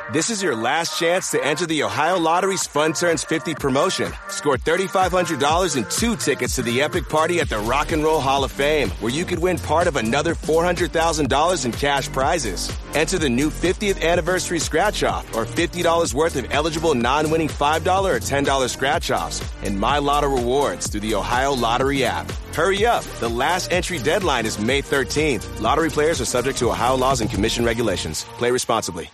This is your last chance to enter the Ohio Lottery's Fun Turns 50 promotion. Score $3,500 and 2 tickets to the epic party at the Rock and Roll Hall of Fame, where you could win part of another $400,000 in cash prizes. Enter the new 50th anniversary scratch-off or $50 worth of eligible non-winning $5 or $10 scratch-offs and My Lotto rewards through the Ohio Lottery app. Hurry up. The last entry deadline is May 13th. Lottery players are subject to Ohio laws and commission regulations. Play responsibly.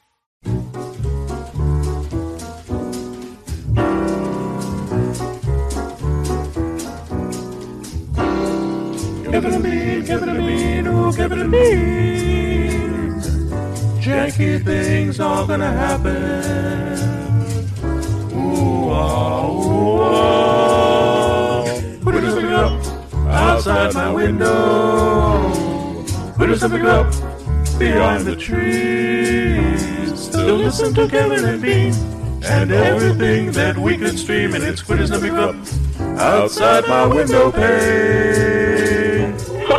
Give it a bean, give it a bean, ooh, give it a bean. Janky things are gonna happen. Ooh, ooh, put something up outside my window. Put something up behind the trees. Still listen to Kevin and Bean and everything that we can stream, and it's Put something up outside my window pane.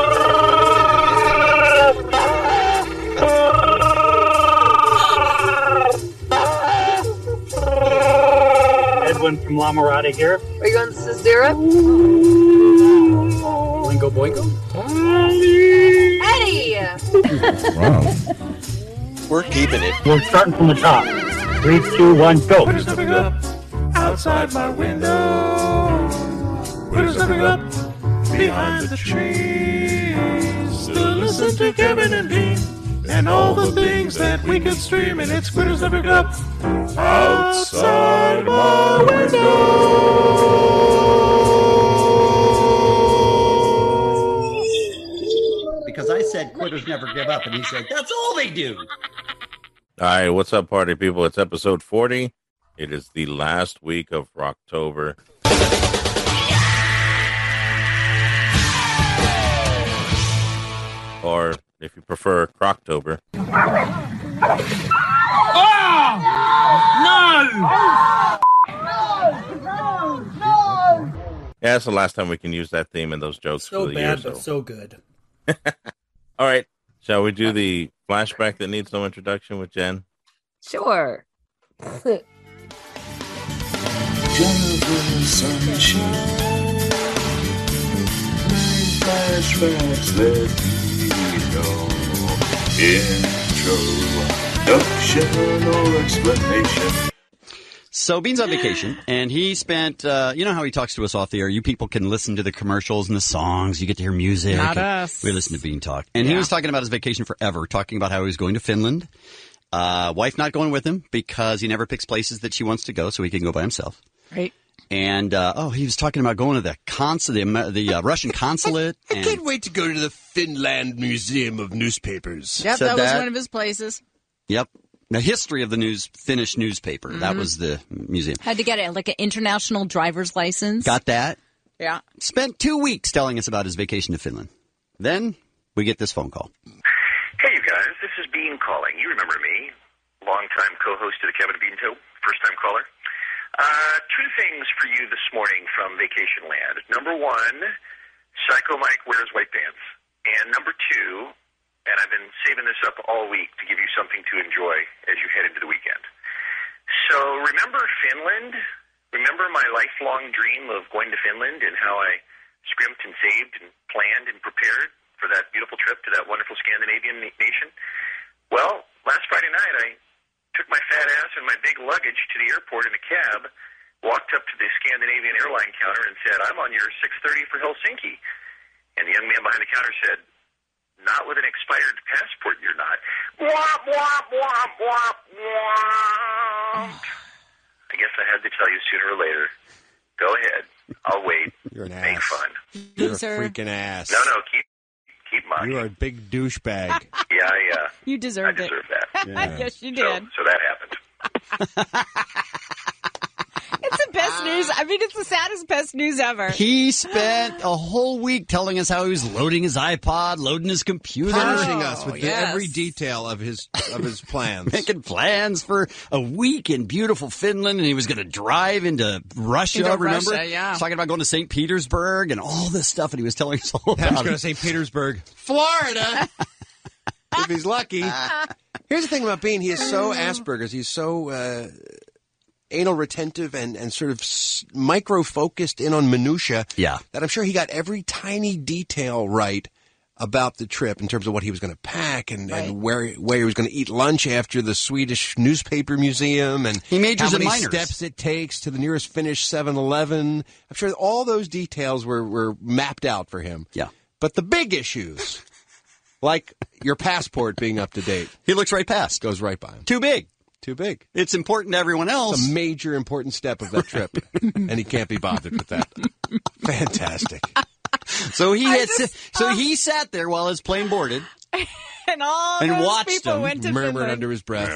Edwin from La Mirada here. Are you going to Sazera? Boingo boingo. Eddie! Wow. We're keeping it. We're starting from the top. 3, 2, 1, go. Put something up outside my window. Put something up behind the trees. Still listen to Kevin and Bean and all the things that we can stream, and it's Put something up outside my window. Because I said quitters never give up, and he said, that's all they do. All right, what's up, party people? It's episode 40. It is the last week of Rocktober. Or, if you prefer, Croctober. Yeah, that's the last time we can use that theme and those jokes So for the bad, year. but so good. All right, shall we do the flashback that needs no introduction with Jen? Sure. Jennifer Sunshine. Flashbacks that you know. Introduction or explanation. So Bean's on vacation, and he spent, you know how he talks to us off the air? You people can listen to the commercials and the songs. You get to hear music. Not us. We listen to Bean talk. And he was talking about his vacation forever, talking about how he was going to Finland. Wife not going with him because he never picks places that she wants to go, so he can go by himself. Right. And, he was talking about going to the Russian consulate. I can't wait to go to the Finland Museum of Newspapers. Yep, that was one of his places. Yep. The history of the Finnish newspaper. That was the museum. Had to get an international driver's license. Got that. Yeah. Spent 2 weeks telling us about his vacation to Finland. Then we get this phone call. Hey, you guys. This is Bean calling. You remember me. Longtime co-host of the Kevin and Bean Show. First-time caller. Two things for you this morning from Vacation Land. Number one, Psycho Mike wears white pants. And number two, and I've been saving this up all week to give you something to enjoy as you head into the weekend. So remember Finland? Remember my lifelong dream of going to Finland and how I scrimped and saved and planned and prepared for that beautiful trip to that wonderful Scandinavian nation? Well, last Friday night I took my fat ass and my big luggage to the airport in a cab, walked up to the Scandinavian airline counter and said, I'm on your 6:30 for Helsinki. And the young man behind the counter said, not with an expired passport, you're not. Womp, womp, womp, womp, womp. I guess I had to tell you sooner or later. Go ahead. I'll wait. You're an Make ass. fun. You're a freaking ass. No, keep mocking. You are a big douchebag. Yeah, You deserved I deserve that. Yeah. Yes, you did. So that happened. It's the best news. I mean, it's the saddest, best news ever. He spent a whole week telling us how he was loading his iPod, loading his computer. Punishing us with yes. every detail of his plans. Making plans for a week in beautiful Finland, and he was going to drive into Russia, remember? Russia, yeah. He was talking about going to St. Petersburg and all this stuff, and he was telling us all I was about going to it. say Petersburg, Florida. if he's lucky. Here's the thing about Bean. He is so Asperger's. He's so anal retentive and sort of micro-focused in on minutia. Yeah. That I'm sure he got every tiny detail right about the trip in terms of what he was going to pack and where he was going to eat lunch after the Swedish newspaper museum and he majors how many in minors. steps it takes to the nearest Finnish 7-Eleven. I'm sure all those details were mapped out for him. Yeah. But the big issues, like your passport being up to date. He looks right past. Goes right by him. Too big. Too big. It's important to everyone else. It's a major important step of that trip. And he can't be bothered with that. Fantastic. So he he sat there while his plane boarded and all and those watched people him went to murmured Finland. under his breath.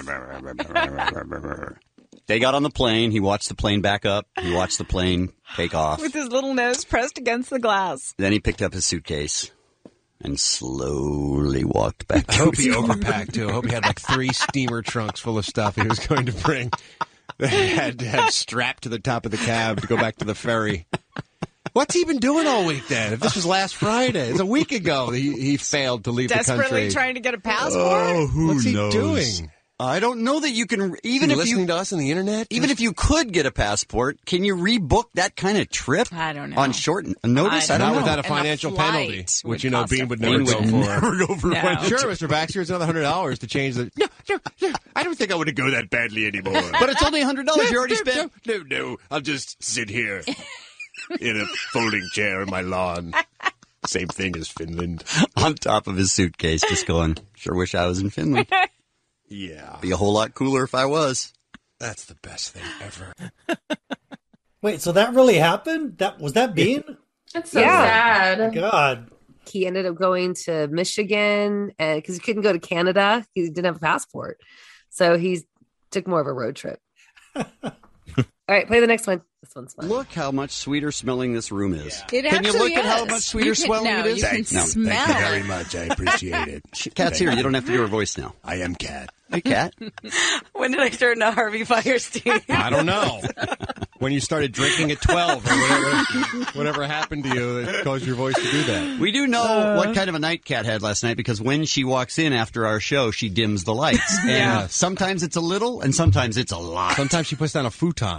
They got on the plane. He watched the plane back up. He watched the plane take off. With his little nose pressed against the glass. Then he picked up his suitcase and slowly walked back. I hope he overpacked, too. I hope he had like 3 steamer trunks full of stuff he was going to bring. That he had to have strapped to the top of the cab to go back to the ferry. What's he been doing all week then? If this was last Friday, it's a week ago he failed to leave the country. Desperately trying to get a passport? Oh, What's he doing? I don't know that you can Even if listening to us on the internet. Even if you could get a passport, can you rebook that kind of trip? I don't know. On short notice? I don't Not know. without a financial penalty, which you know Bean would never go for. Never go for one. Sure, Mr. Baxter, it's another $100 to change the. No, I don't think I want to go that badly anymore. But it's only $100 you already spent. No, I'll just sit here in a folding chair in my lawn. Same thing as Finland. On top of his suitcase, just going, sure wish I was in Finland. Yeah. Be a whole lot cooler if I was. That's the best thing ever. Wait, so that really happened? Was that Bean? That's so sad. God. He ended up going to Michigan because he couldn't go to Canada. He didn't have a passport. So he took more of a road trip. All right, play the next one. This one's fun. Look how much sweeter smelling this room is. It Can you look actually at how is. much sweeter smelling it is? You can smell Thank you very it. much. I appreciate it. Kat's here. You don't have to do her voice now. I am Kat. Hey, Kat. When did I turn to Harvey Firestein? I don't know. When you started drinking at 12 or whatever happened to you that caused your voice to do that. We do know what kind of a night Kat had last night because when she walks in after our show, she dims the lights. And sometimes it's a little and sometimes it's a lot. Sometimes she puts down a futon.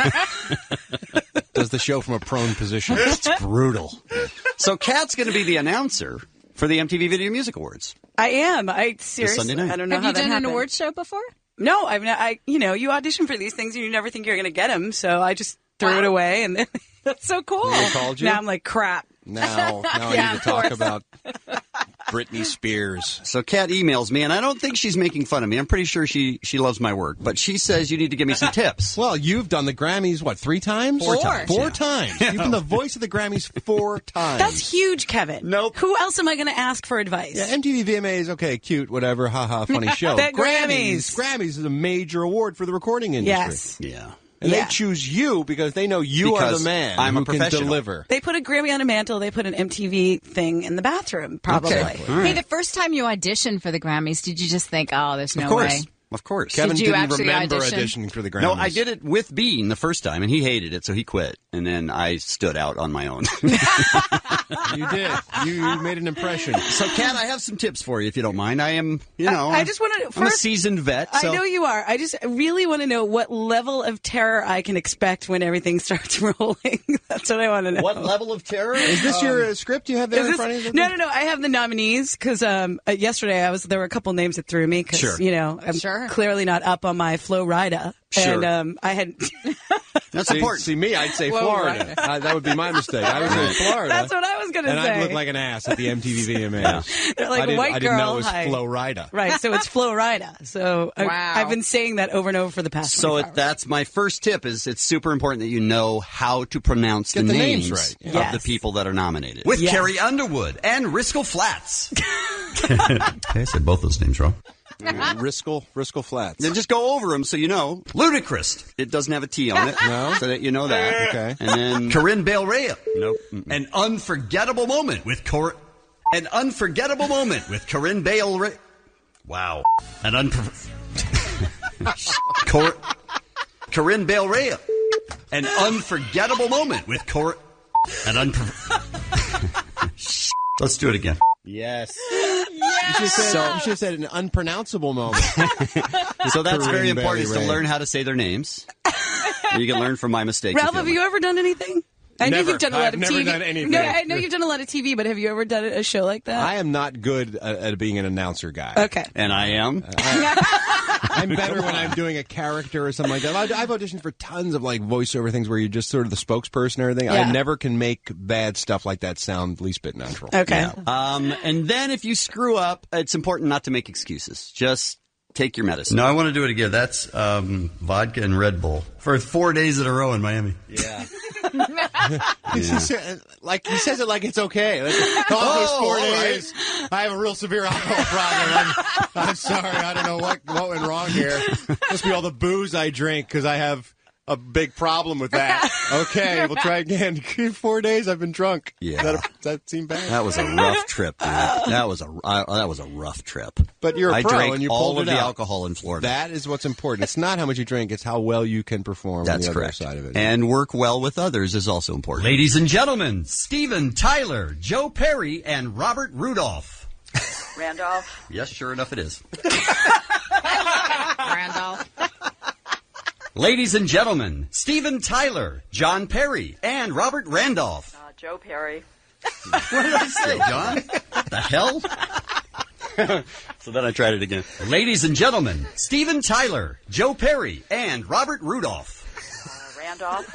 Does the show from a prone position. It's brutal. So Kat's going to be the announcer for the MTV Video Music Awards. I am. I seriously. Sunday night. I don't know Have how you that done happened. an award show before? No, I've not. You audition for these things and you never think you're going to get them. So I just threw it away, and then that's so cool. They called you? Now I'm like, crap. Now I need to talk about Britney Spears. So Kat emails me, and I don't think she's making fun of me. I'm pretty sure she loves my work, but she says you need to give me some tips. Well, you've done the Grammys, 3 times? 4 times. 4 times. You've been the voice of the Grammys 4 times. That's huge, Kevin. Nope. Who else am I going to ask for advice? Yeah, MTV VMAs, okay, cute, whatever, haha, funny show. The Grammys. Grammys is a major award for the recording industry. Yes. Yeah. And they choose you because they know you are the man I'm who a professional. can deliver. They put a Grammy on a mantle. They put an MTV thing in the bathroom, probably. Okay. Hey, the first time you auditioned for the Grammys, did you just think, oh, there's no Of course. way? Of course. Kevin Did you didn't actually remember audition? auditioning for the Grammys. No, I did it with Bean the first time, and he hated it, so he quit. And then I stood out on my own. You did. You made an impression. So, Kat, I have some tips for you, if you don't mind. I am, I just want to. I'm a seasoned vet. So. I know you are. I just really want to know what level of terror I can expect when everything starts rolling. That's what I want to know. What level of terror? Is this your script you have there in front of you? No. I have the nominees because yesterday there were a couple names that threw me because I'm clearly not up on my Flo Rida. Sure. And I had. That's important. See me, I'd say Whoa, Florida. that would be my mistake. I would say Florida. That's what I was going to say. And I'd look like an ass at the MTV VMAs. They're like, I didn't know it was hi. Flo Rida. Right, so it's Flo Rida. So I've been saying that over and over for the past 24 hours. That's my first tip is it's super important that you know how to pronounce Get the the names names right. of the people that are nominated. With Carrie Underwood and Riskel Flats. I said both those names wrong. Riskel Flats. Then just go over them so you know. Ludacris. It doesn't have a T on it. No? So that you know that. Okay. And then Corinne Bale Rea. Nope. An unforgettable moment with An unforgettable moment with Corinne Bale Rea. Wow. Corinne Bale Rea. An unforgettable moment with Let's do it again. Yes. Yes! You should have said an unpronounceable moment. So that's very Corinne important, is to Bailey learn how to say their names. You can learn from my mistakes. Ralph, have you ever done anything? I know you've done a lot of TV. I've never done anything. No, I know you've done a lot of TV, but have you ever done a show like that? I am not good at being an announcer guy. Okay. And I am. I'm better when I'm doing a character or something like that. I've auditioned for tons of like voiceover things where you're just sort of the spokesperson and everything. Yeah. I never can make bad stuff like that sound least bit natural. Okay. Yeah. And then if you screw up, it's important not to make excuses. Just take your medicine. No, I want to do it again. That's vodka and Red Bull for 4 days in a row in Miami. Yeah. He says it like it's okay. Like, those 4 days, I have a real severe alcohol problem. I'm sorry. I don't know what went wrong here. Must be all the booze I drink because I have a big problem with that. Okay, we'll try again. 4 days I've been drunk. Yeah. Does that seem bad? That was a rough trip, dude. That was a rough trip. But you're a I pro drank and you all pulled of it the out. alcohol in Florida. That is what's important. It's not how much you drink, it's how well you can perform That's on the correct. other side of it. And work well with others is also important. Ladies and gentlemen, Steven Tyler, Joe Perry, and Robert Rudolph. Randolph. Yes, sure enough it is. Randolph. Ladies and gentlemen, Steven Tyler, John Perry, and Robert Randolph. Joe Perry. What did I say, John? What the hell? So then I tried it again. Ladies and gentlemen, Steven Tyler, Joe Perry, and Robert Rudolph. Randolph.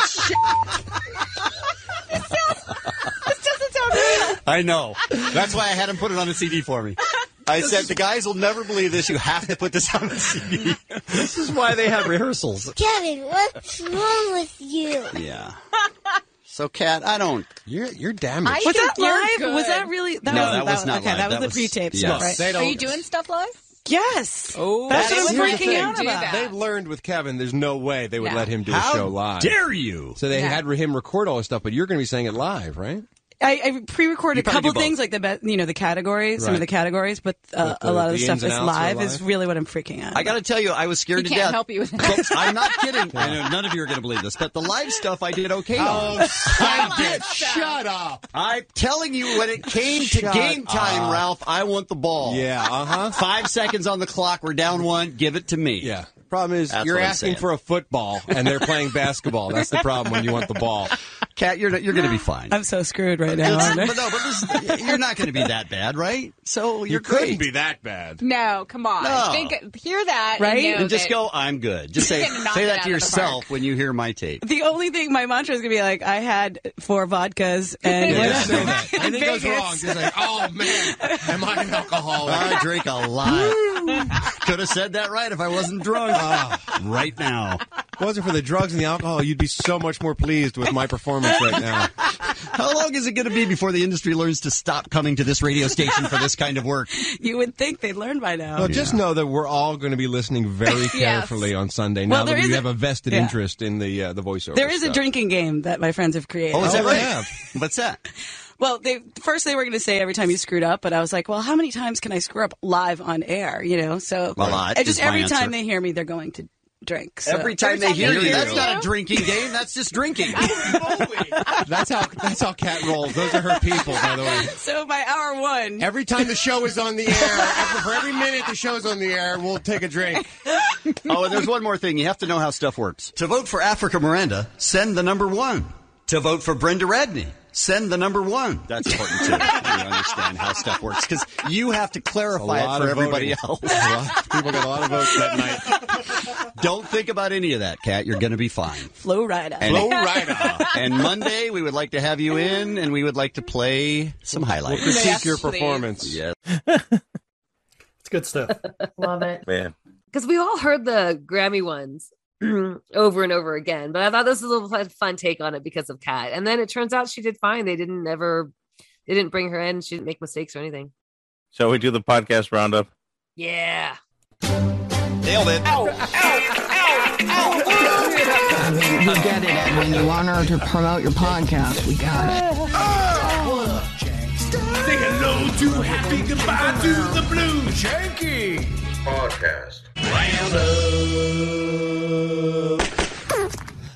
This doesn't sound real. I know. That's why I had him put it on a CD for me. I said, the guys will never believe this. You have to put this on a CD. This is why they have rehearsals. Kevin, what's wrong with you? Yeah. So, Kat, You're damaged. Was that live? Was that really? No, that was not okay, live. that was That the was- pre-tape yes. stuff, right? Are you doing stuff live? Yes. Oh, That's what I'm here's the freaking thing. out about. They've learned with Kevin, there's no way they would No. let him do How a show live. dare you? So they Yeah. had him record all his stuff, but you're going to be saying it live, right? I pre-recorded You a probably couple do both. things, like the categories, some of Right. the categories, but But a lot of the the stuff ins and that's outs are live live? is really what I'm freaking out. I got to tell you, I was scared He to can't death. help you with that. I'm not kidding. I know none of you are going to believe this, but the live stuff I did okay on. I did. Shut up. I'm telling you, when it came to Shut game time, up. Ralph, I want the ball. Yeah, uh-huh. 5 seconds on the clock. We're down one. Give it to me. Yeah. Problem is, That's you're what I'm asking saying. for a football, and they're playing basketball. That's the problem when you want the ball. Kat, you're going to be fine. I'm so screwed right now. aren't I? But you're not going to be that bad, right? So you're You couldn't great. be that bad. No, come on. No. Hear that. Right? And, know And just that- go, I'm good. Just say You're gonna knock say it that out to of the yourself when you hear my tape. The only thing, my mantra is going to be like, I had 4 vodkas and Yeah, just say that. in Anything goes Vegas. wrong, just like, oh, man, am I an alcoholic? I drink a lot. Could have said that right if I wasn't drunk. Right now. If it wasn't for the drugs and the alcohol, you'd be so much more pleased with my performance right now. How long is it going to be before the industry learns to stop coming to this radio station for this kind of work? You would think they'd learn by now. Well, just know that we're all going to be listening very carefully on Sunday now Well, there that you is have a vested yeah. interest in the voiceover. There is a stuff. drinking game that my friends have created. Oh, is that they right? have. What's that? Well, first they were going to say every time you screwed up, but I was like, well, how many times can I screw up live on air? You know, so A lot and just is my every time answer. they hear me, they're going to drink. So. Every time they hear you, hear that's you. not a drinking game. That's just drinking. That's how Kat rolls. Those are her people, by the way. So by hour 1, Every time the show is on the air, for every minute the show's on the air, we'll take a drink. Oh, and there's one more thing. You have to know how stuff works. To vote for Africa Miranda, send the number 1. To vote for Brenda Radney, send the number 1. That's important, too. You understand how stuff works, because you have to clarify it for everybody else. People got a lot of votes that night. Don't think about any of that, Kat. You're going to be fine. Flow Rida. And Monday, we would like to have you in, and we would like to play some highlights. We'll critique your performance. Yes. It's good stuff. Love it. Man. Because we all heard the Grammy ones over and over again, but I thought this was a little fun take on it because of Kat. And then it turns out she did fine. They didn't bring her in. She didn't make mistakes or anything. Shall we do the podcast roundup? Yeah. Nailed it. We get it, Edwin. You want her to promote your podcast. We got it. Say hello to happy, goodbye to the blue. Shanky. Podcast. Oi!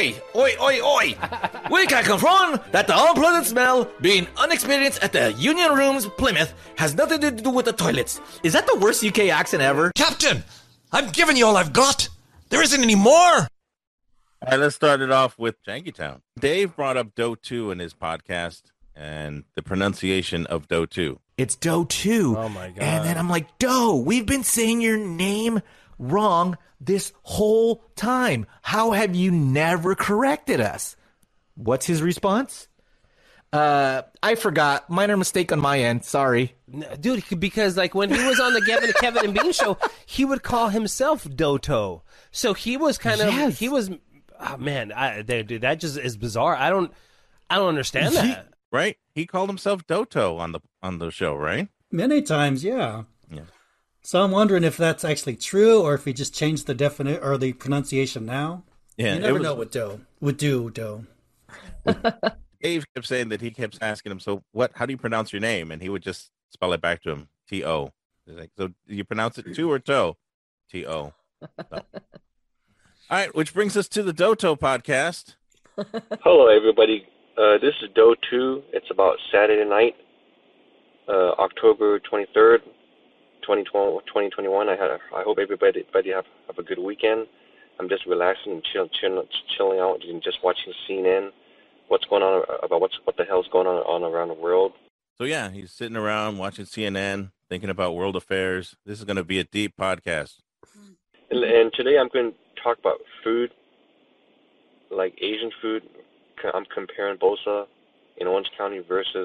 Oi! Oi, oi, oi! We can confirm that the unpleasant smell being unexperienced at the Union Rooms, Plymouth, has nothing to do with the toilets. Is that the worst UK accent ever? Captain, I've given you all I've got. There isn't any more. All right, let's start it off with Jankytown. Dave brought up Doe 2 in his podcast and the pronunciation of Doe 2. It's Doe 2. Oh, my God. And then I'm like, Doe, we've been saying your name wrong this whole time. How have you never corrected us? What's his response? I forgot. Minor mistake on my end. Sorry. Dude, because like when he was on the Kevin and Bean show, he would call himself Doto. So he was kind of, he was, oh, man, dude, that just is bizarre. I don't understand that. Right? He called himself Doto on the show, right? Many times, yeah. So I'm wondering if that's actually true or if he just changed the definition or the pronunciation now. Yeah, you never know what Doe would do. Doe. Dave kept saying that he kept asking him, so how do you pronounce your name? And he would just spell it back to him, T-O. He's like, so do you pronounce it to or toe? T-O. So. All right, which brings us to the Doto podcast. Hello, everybody. This is Doe 2. It's about Saturday night, October 23rd, 2021. I hope everybody have a good weekend. I'm just relaxing and chilling out and just watching CNN. What's going on about what the hell's going on around the world? So yeah, he's sitting around watching CNN, thinking about world affairs. This is going to be a deep podcast. And today I'm going to talk about food, like Asian food. I'm comparing Bosa in Orange County versus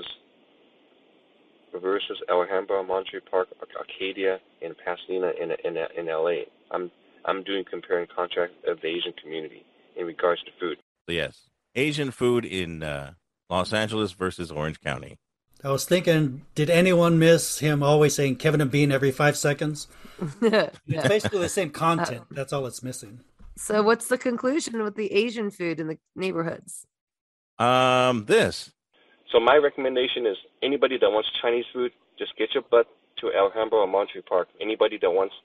Alhambra, Monterey Park, Arcadia, and Pasadena in LA. I'm doing comparing contrast of the Asian community in regards to food. So yes, Asian food in Los Angeles versus Orange County. I was thinking, did anyone miss him always saying Kevin and Bean every 5 seconds? It's basically the same content. That's all it's missing. So what's the conclusion with the Asian food in the neighborhoods? This. So my recommendation is anybody that wants Chinese food, just get your butt to Alhambra or Monterey Park. Anybody that wants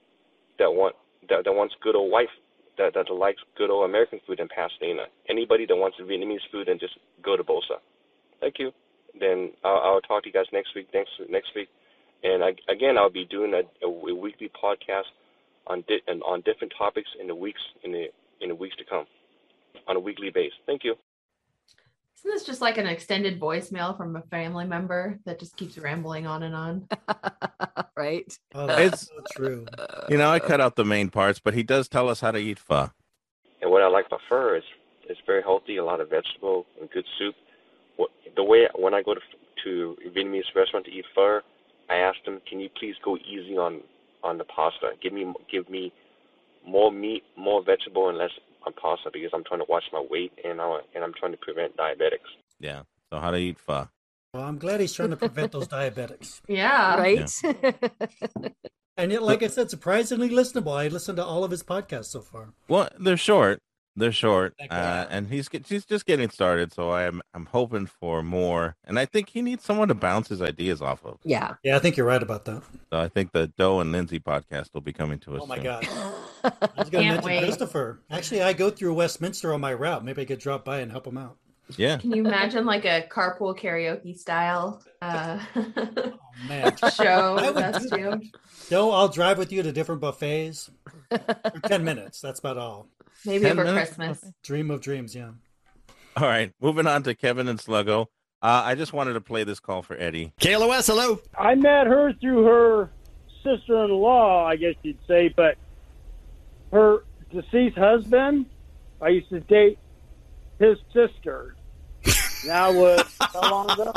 good old white, that likes good old American food in Pasadena. Anybody that wants Vietnamese food, and just go to Bosa. Thank you. Then I'll talk to you guys next week. And I'll be doing a weekly podcast on different topics in the weeks to come, on a weekly basis. Thank you. Isn't this just like an extended voicemail from a family member that just keeps rambling on and on? Right. Oh, that's so true. I cut out the main parts, but he does tell us how to eat pho. And what I like about pho is it's very healthy, a lot of vegetable and good soup. When I go to a Vietnamese restaurant to eat pho, I ask them, can you please go easy on the pasta? Give me more meat, more vegetable, and less on pasta, because I'm trying to watch my weight and I'm trying to prevent diabetics. Yeah. So how to eat pho? Well, I'm glad he's trying to prevent those diabetics. Yeah. Right. Yeah. And yet, like I said, surprisingly listenable. I listened to all of his podcasts so far. Well, they're short. And he's just getting started. So I'm hoping for more. And I think he needs someone to bounce his ideas off of. Yeah. Yeah, I think you're right about that. So I think the Doe and Lindsay podcast will be coming to us. Oh my soon. God. I was going to mention Christopher. Actually, I go through Westminster on my route. Maybe I could drop by and help him out. Yeah. Can you imagine like a carpool karaoke style Man. show? That's you. No, I'll drive with you to different buffets for 10 minutes. That's about all. Maybe over Christmas. Dream of dreams, yeah. All right. Moving on to Kevin and Sluggo. I just wanted to play this call for Eddie. KLOS, hello. I met her through her sister-in-law, I guess you'd say, but her deceased husband, I used to date his sister. That was how long ago?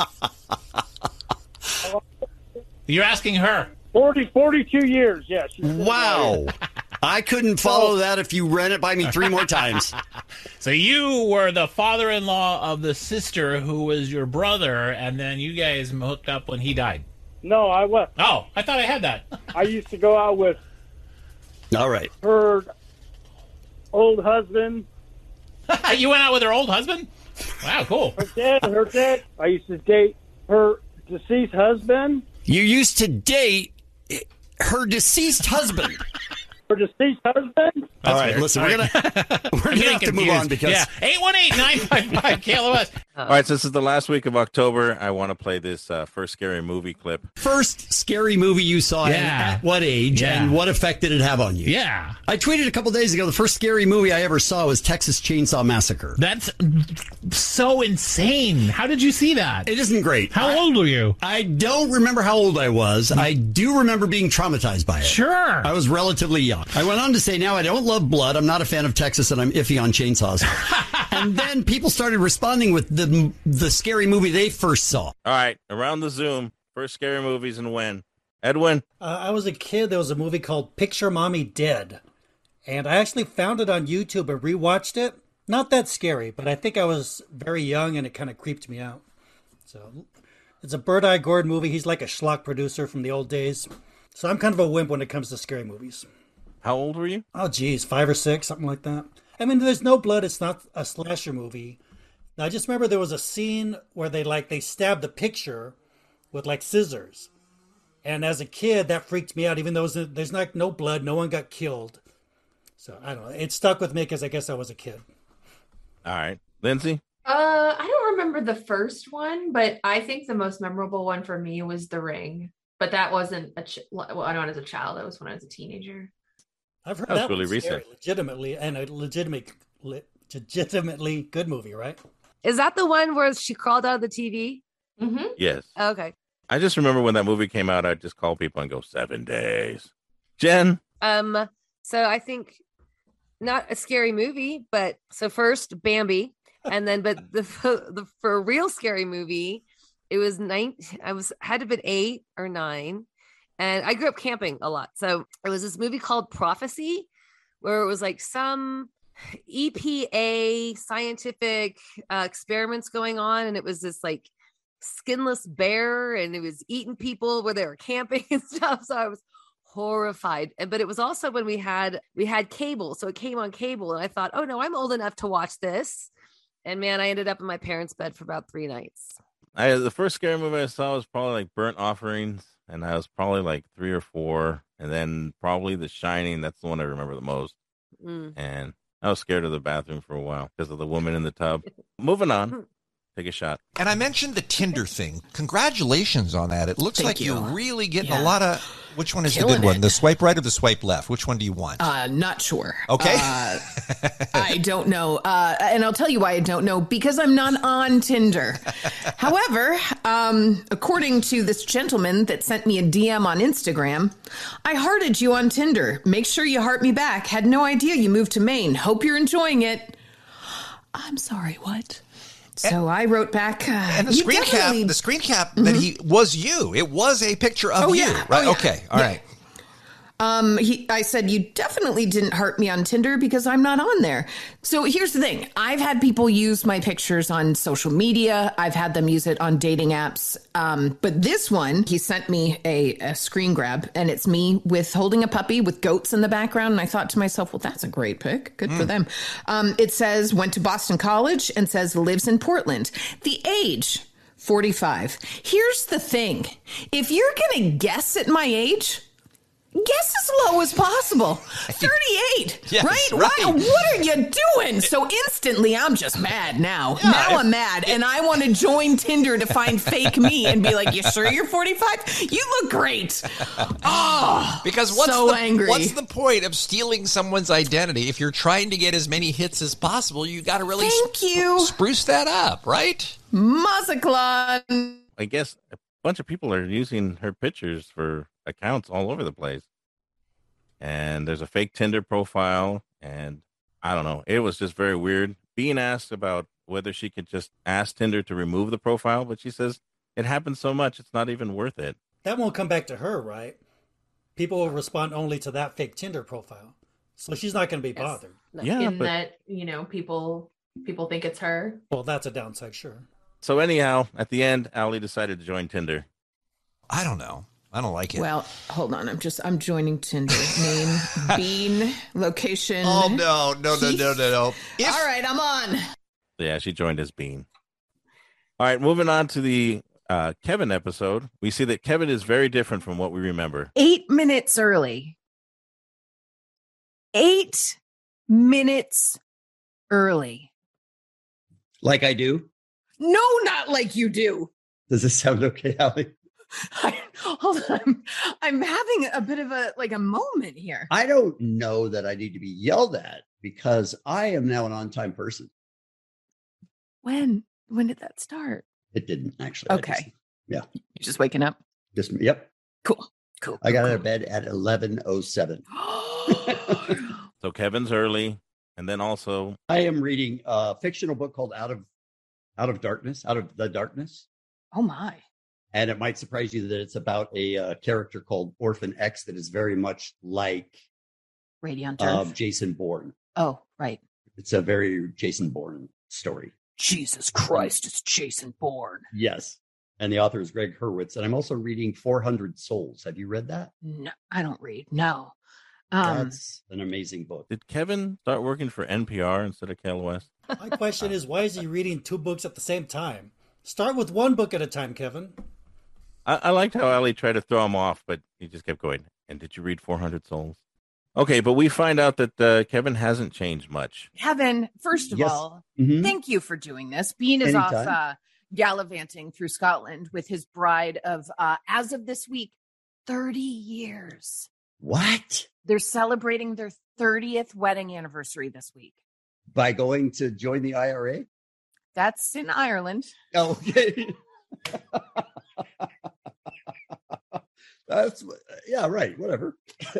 You're asking her. 42 years, yes. Wow. I couldn't follow that if you ran it by me 3 more times. So you were the father-in-law of the sister who was your brother, and then you guys hooked up when he died. No, I was. Oh, I thought I had that. I used to go out with All right. her old husband. You went out with her old husband? Wow, cool. Her dad. I used to date her deceased husband. You used to date her deceased husband. her deceased husband? All right, listen, we're gonna have to move on because 818-955-KLOS. All right, so this is the last week of October. I want to play this first scary movie clip. First scary movie you saw, and at what age, and what effect did it have on you? Yeah. I tweeted a couple days ago, the first scary movie I ever saw was Texas Chainsaw Massacre. That's so insane. How did you see that? It isn't great. How old were you? I don't remember how old I was. I do remember being traumatized by it. Sure. I was relatively young. I went on to say, now I don't love blood. I'm not a fan of Texas, and I'm iffy on chainsaws. And then people started responding with the scary movie they first saw. All right, around the Zoom, first scary movies and when. Edwin? I was a kid. There was a movie called Picture Mommy Dead. And I actually found it on YouTube and rewatched it. Not that scary, but I think I was very young and it kind of creeped me out. So it's a Bird-Eye Gordon movie. He's like a schlock producer from the old days. So I'm kind of a wimp when it comes to scary movies. How old were you? Oh, geez, 5 or 6, something like that. I mean, there's no blood. It's not a slasher movie. I just remember there was a scene where they stabbed the picture with like scissors. And as a kid, that freaked me out, even though there's like no blood, no one got killed. So I don't know. It stuck with me because I guess I was a kid. All right. Lindsay? I don't remember the first one, but I think the most memorable one for me was The Ring. But that wasn't not as a child. That was when I was a teenager. I've heard that was really recent. Legitimately, and a legitimately good movie, right? Is that the one where she crawled out of the TV? Mm-hmm. Yes. Okay. I just remember when that movie came out, I'd just call people and go, 7 days. Jen? So I think not a scary movie, but so first Bambi, and then but for a real scary movie, it was had to be 8 or 9, and I grew up camping a lot. So it was this movie called Prophecy, where it was like some EPA scientific experiments going on, and it was this like skinless bear, and it was eating people where they were camping and stuff. So I was horrified. But it was also when we had cable, so it came on cable, and I thought, oh no, I'm old enough to watch this. And man, I ended up in my parents' bed for about 3 nights. The first scary movie I saw was probably like Burnt Offerings, and I was probably like 3 or 4, and then probably The Shining. That's the one I remember the most. And I was scared of the bathroom for a while because of the woman in the tub. Moving on. Take a shot. And I mentioned the Tinder thing. Congratulations on that. It looks Thank like you. you're really getting a lot of... Which one is the Killing good one? it. The swipe right or the swipe left? Which one do you want? Not sure. Okay. I don't know. And I'll tell you why I don't know. Because I'm not on Tinder. However, according to this gentleman that sent me a DM on Instagram, I hearted you on Tinder. Make sure you heart me back. Had no idea you moved to Maine. Hope you're enjoying it. I'm sorry, what? So I wrote back. And the screen cap that he was you. It was a picture of you, right? Oh, yeah. Okay, all right. I said, you definitely didn't heart me on Tinder because I'm not on there. So here's the thing. I've had people use my pictures on social media. I've had them use it on dating apps. But this one, he sent me a screen grab, and it's me with holding a puppy with goats in the background. And I thought to myself, well, that's a great pic. Good for them. It says went to Boston College and says lives in Portland. The age, 45. Here's the thing. If you're going to guess at my age, guess as low as possible. 38, Yes, right? right. What are you doing? So instantly, I'm just mad now. I'm mad, and I want to join Tinder to find fake me and be like, you sure you're 45? You look great. Oh, Because angry. what's the point of stealing someone's identity if you're trying to get as many hits as possible? You got to really spruce that up, right? Mazaklan. I guess a bunch of people are using her pictures for accounts all over the place. And there's a fake Tinder profile, and I don't know. It was just very weird. Being asked about whether she could just ask Tinder to remove the profile, but she says it happens so much, it's not even worth it. That won't come back to her, right? People will respond only to that fake Tinder profile. So she's not going to be bothered. That, people think it's her. Well, that's a downside, sure. So anyhow, at the end, Allie decided to join Tinder. I don't know. I don't like it. Well, hold on. I'm joining Tinder. Name, Bean, location. Oh, no. All right, I'm on. Yeah, she joined as Bean. All right, moving on to the Kevin episode. We see that Kevin is very different from what we remember. 8 minutes early. 8 minutes early. Like I do? No, not like you do. Does this sound okay, Allie? Hold on. I'm having a bit of a moment here. I don't know that I need to be yelled at because I am now an on-time person. When did that start? It didn't actually. Okay. Yeah. You just waking up? Yep. Cool. I got out of bed at 11:07. So Kevin's early, and then also I am reading a fictional book called Out of the Darkness. Oh my. And it might surprise you that it's about a character called Orphan X that is very much like Radiant Earth. Jason Bourne. Oh, right. It's a very Jason Bourne story. Jesus Christ, it's Jason Bourne. Yes. And the author is Greg Hurwitz. And I'm also reading 400 Souls. Have you read that? No, I don't read. No. That's an amazing book. Did Kevin start working for NPR instead of KLOS? My question is, why is he reading 2 books at the same time? Start with 1 book at a time, Kevin. I liked how Allie tried to throw him off, but he just kept going. And did you read 400 Souls? Okay, but we find out that Kevin hasn't changed much. Kevin, first of all, thank you for doing this. Bean is off gallivanting through Scotland with his bride of, as of this week, 30 years. What? They're celebrating their 30th wedding anniversary this week. By going to join the IRA? That's in Ireland. Oh, okay. Yeah, right. Whatever.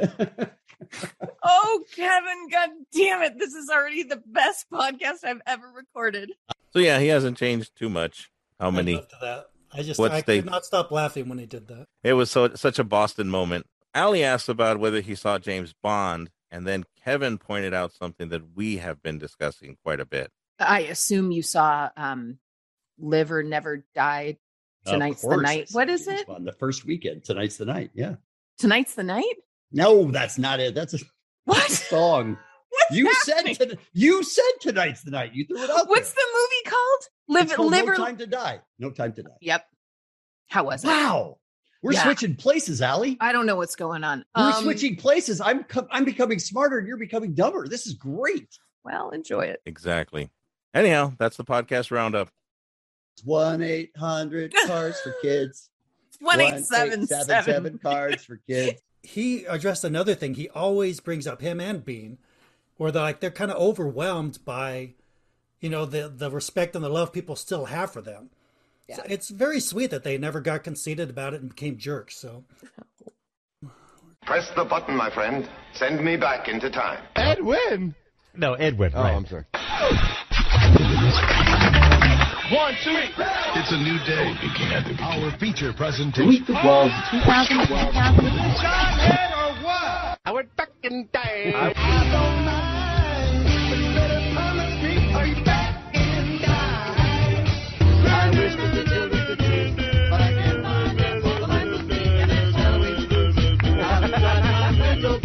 Oh, Kevin, God damn it. This is already the best podcast I've ever recorded. So, yeah, he hasn't changed too much. How many? I could not stop laughing when he did that. It was such a Boston moment. Allie asked about whether he saw James Bond, and then Kevin pointed out something that we have been discussing quite a bit. I assume you saw Live or Never Die. Tonight's the night. What is it? On the first weekend. Tonight's the night. Yeah. Tonight's the night? No, that's not it. That's a song. You said tonight's the night. You threw it out. What's the movie called? No Time to Die. No Time to Die. Yep. How was it? Wow. We're switching places, Allie. I don't know what's going on. We're switching places. I'm becoming smarter and you're becoming dumber. This is great. Well, enjoy it. Exactly. Anyhow, that's the podcast roundup. 1-800 cards for kids. 1-877 cards for kids. He addressed another thing. He always brings up, him and Bean, where they're kind of overwhelmed by, the respect and the love people still have for them. Yeah. So it's very sweet that they never got conceited about it and became jerks. So press the button, my friend. Send me back into time. Edwin. No, Edwin. Oh, right. I'm sorry. 1, 2, 3. It's a new day. Our feature presentation. Meet the Walls 2012. Godhead or what? I went back in time. I don't mind, but you better promise me, are you back in time? I wish that you knew the truth, but I can't find it for the life of me, and there's always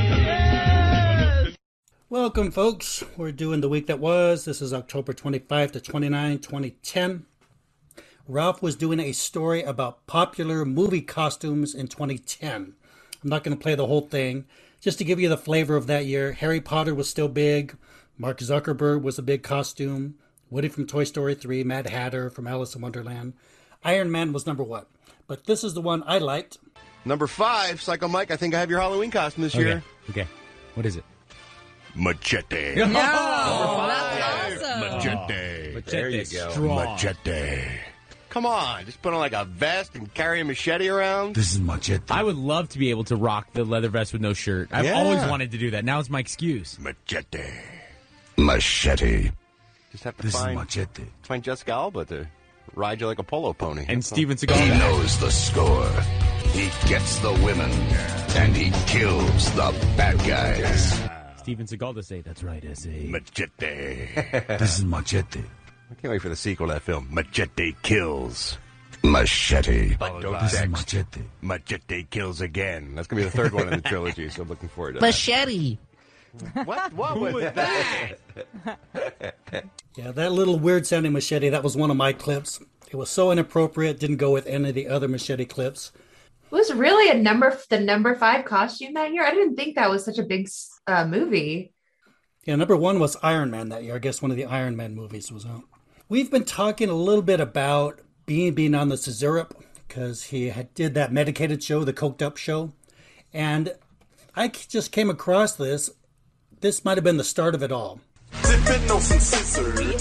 welcome, folks. We're doing the week that was. This is October 25 to 29, 2010. Ralph was doing a story about popular movie costumes in 2010. I'm not going to play the whole thing. Just to give you the flavor of that year, Harry Potter was still big. Mark Zuckerberg was a big costume. Woody from Toy Story 3, Mad Hatter from Alice in Wonderland. Iron Man was number 1. But this is the one I liked. Number 5, Psycho Mike, I think I have your Halloween costume this year. Okay. What is it? Machete. No! That's awesome. Machete. There you go. Machete. Come on, just put on like a vest and carry a machete around. This is Machete. I would love to be able to rock the leather vest with no shirt. I've always wanted to do that. Now it's my excuse. Machete. Machete. Just have to find Jessica Alba to ride you like a polo pony. And Steven Seagal. He knows the score. He gets the women. And he kills the bad guys. Steven Seagal to say, that's right, S.A. Machete. This is Machete. I can't wait for the sequel to that film. Machete kills. Machete. This is Machete. Machete kills again. That's going to be the third one in the trilogy, so I'm looking forward to Machete. that. What was that? Yeah, that little weird-sounding machete, that was one of my clips. It was so inappropriate, didn't go with any of the other machete clips. Was really the number 5 costume that year? I didn't think that was such a big movie. Yeah, number 1 was Iron Man that year. I guess one of the Iron Man movies was out. We've been talking a little bit about being on the syrup because he did that medicated show, the Coked Up Show. And I just came across this. This might have been the start of it all. Dipping on some scissors.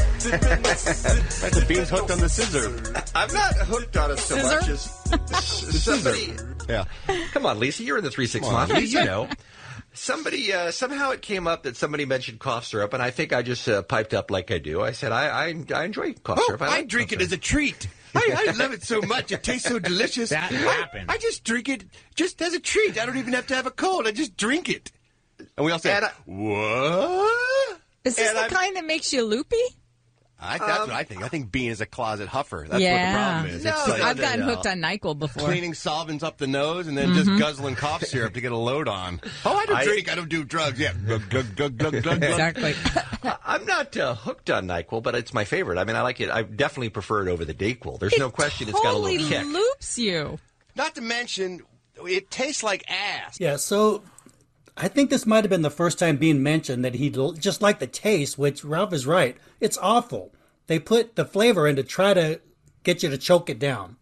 That's a Bean's hooked on the scissor. I'm not hooked on it so much as somebody. Yeah. Come on, Lisa, you're in the 3-6 Mafia. You know. Somebody, somehow it came up that somebody mentioned cough syrup, and I think I just piped up like I do. I said, I enjoy cough syrup. I drink it as a treat. I love it so much. It tastes so delicious. That happened. I just drink it just as a treat. I don't even have to have a cold. I just drink it. And we all say, what? Is this the kind that makes you loopy? That's what I think. I think Bean is a closet huffer. That's what Yeah. the problem is. No, It's like, I've gotten hooked on NyQuil before. cleaning solvents up the nose and then just guzzling cough syrup to get a load on. Oh, I don't drink. I don't do drugs. Yeah. Glug, glug, glug, glug, glug. Exactly. I'm not hooked on NyQuil, but it's my favorite. I mean, I like it. I definitely prefer it over the Dayquil. There's no question it's got a little kick. Totally loops you. Not to mention, it tastes like ass. Yeah, so I think this might have been the first time being mentioned that he just liked the taste, which Ralph is right. It's awful. They put the flavor in to try to get you to choke it down.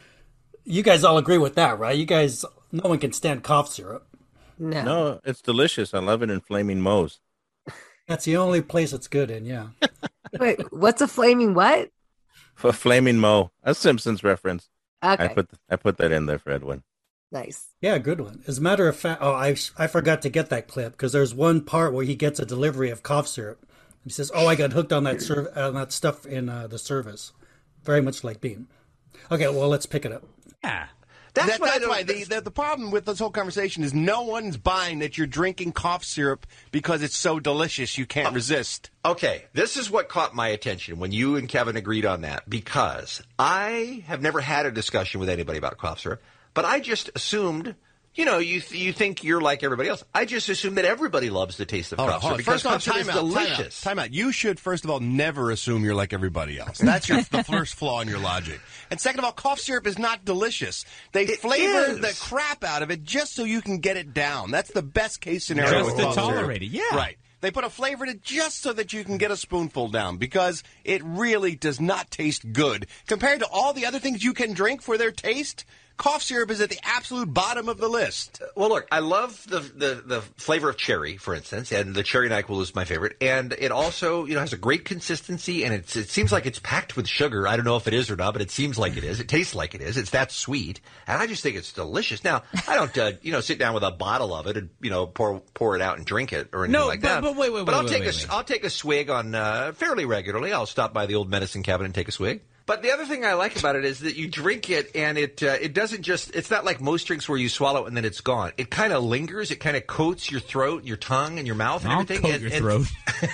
You guys all agree with that, right? You guys, no one can stand cough syrup. No, it's delicious. I love it in Flaming Moe's. That's the only place it's good in, yeah. Wait, what's a flaming what? For Flaming Moe, a Simpsons reference. Okay. I put that in there for Edwin. Nice. Yeah, good one. As a matter of fact, I forgot to get that clip because there's one part where he gets a delivery of cough syrup. He says, I got hooked on that that stuff in the service. Very much like Bean. Okay, well, let's pick it up. Yeah. That's why the problem with this whole conversation is no one's buying that you're drinking cough syrup because it's so delicious you can't resist. Okay, this is what caught my attention when you and Kevin agreed on that, because I have never had a discussion with anybody about cough syrup, but I just assumed, you think you're like everybody else. I just assumed that everybody loves the taste of cough syrup because cough syrup is delicious. Time out. You should, first of all, never assume you're like everybody else. That's the first flaw in your logic. And second of all, cough syrup is not delicious. They flavor the crap out of it just so you can get it down. That's the best case scenario. Just to tolerate it, yeah. Right. They put a flavor in it just so that you can get a spoonful down because it really does not taste good. Compared to all the other things you can drink for their taste, cough syrup is at the absolute bottom of the list. Well, look, I love the flavor of cherry, for instance, and the cherry NyQuil is my favorite. And it also, has a great consistency, and it seems like it's packed with sugar. I don't know if it is or not, but it seems like it is. It tastes like it is. It's that sweet, and I just think it's delicious. Now, I don't, sit down with a bottle of it and, pour it out and drink it or anything like that. But wait. But I'll take a swig on fairly regularly. I'll stop by the old medicine cabinet and take a swig. But the other thing I like about it is that you drink it and it doesn't it's not like most drinks where you swallow it and then it's gone. It kind of lingers. It kind of coats your throat, your tongue, and your mouth and everything. Coat your throat.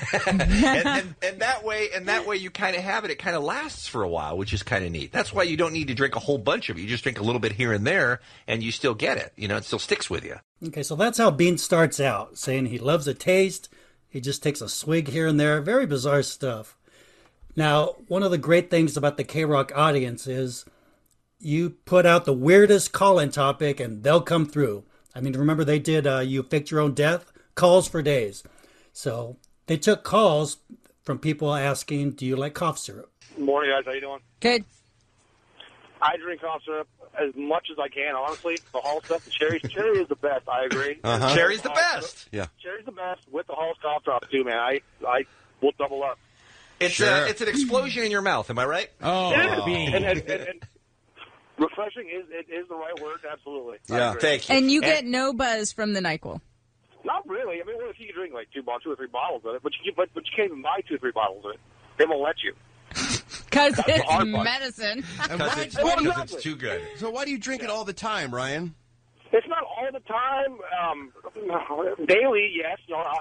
and that way you kind of have it. It kind of lasts for a while, which is kind of neat. That's why you don't need to drink a whole bunch of it. You just drink a little bit here and there, and you still get it. It still sticks with you. Okay, so that's how Bean starts out, saying he loves the taste. He just takes a swig here and there. Very bizarre stuff. Now, one of the great things about the K-Rock audience is you put out the weirdest call-in topic and they'll come through. I mean, remember they did You Faked Your Own Death? Calls for days. So they took calls from people asking, do you like cough syrup? Morning, guys. How you doing? Good. I drink cough syrup as much as I can, honestly. The Hall stuff, the cherry is the best. I agree. Uh-huh. Cherry's the best. Yeah. Cherry's the best with the Hall's cough drop, too, man. I will double up. It's an explosion in your mouth. Am I right? Oh, and refreshing is the right word. Absolutely. Yeah, thank you. And you get no buzz from the NyQuil. Not really. I mean, what if you can drink like 2 or 3 bottles of it? But you can't even buy 2 or 3 bottles of it. They won't let you. Because it's medicine. Because it's too good. So why do you drink it all the time, Ryan? It's not all the time. Daily, yes. I'll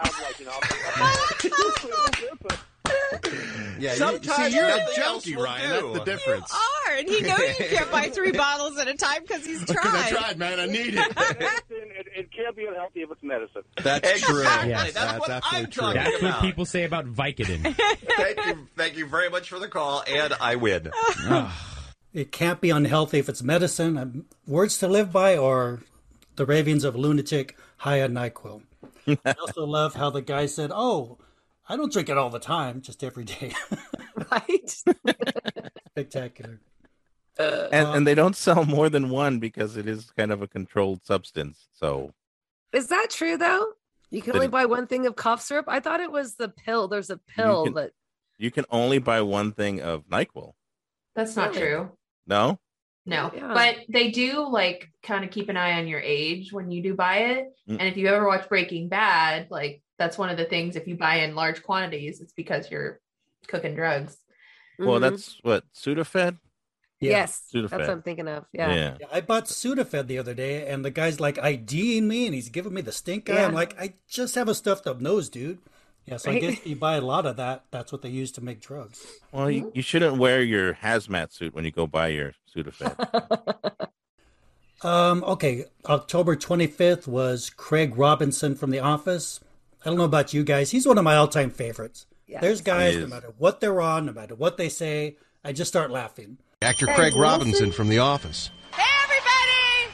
have Yeah, sometimes you're a junkie, Ryan. That's the difference. You are, and he knows you can't buy 3 bottles at a time because he's tried. Because I tried, man. I need it. It can't be unhealthy if it's medicine. That's true. Yes. That's what absolutely I'm true. talking That's about. what people say about Vicodin. Thank you very much for the call, and I win. it can't be unhealthy if it's medicine. Words to live by, or the ravings of a lunatic high on NyQuil. I also love how the guy said, "Oh, I don't drink it all the time, just every day." Right? Spectacular. And they don't sell more than one because it is kind of a controlled substance. So Is that true though? You can only buy one thing of cough syrup. I thought it was the pill. There's a pill that you can only buy one thing of NyQuil. That's not true. No? No, Yeah. but they do like kind of keep an eye on your age when you do buy it. Mm. And if you ever watch Breaking Bad, like that's one of the things, if you buy in large quantities, it's because you're cooking drugs. Well, that's what, Sudafed? Yes, Sudafed. that's what I'm thinking of. Yeah. I bought Sudafed the other day, and the guy's like IDing me, and he's giving me the stink eye. I'm like, I just have a stuffed up nose, dude. Yeah, so I guess you buy a lot of that. That's what they use to make drugs. Well, you shouldn't wear your hazmat suit when you go buy your Sudafed. Okay, October 25th was Craig Robinson from The Office. I don't know about you guys. He's one of my all-time favorites. Yes. There's guys, He no is. matter what they're on, no matter what they say, I just start laughing. Actor Craig Robinson from The Office. Hey, everybody!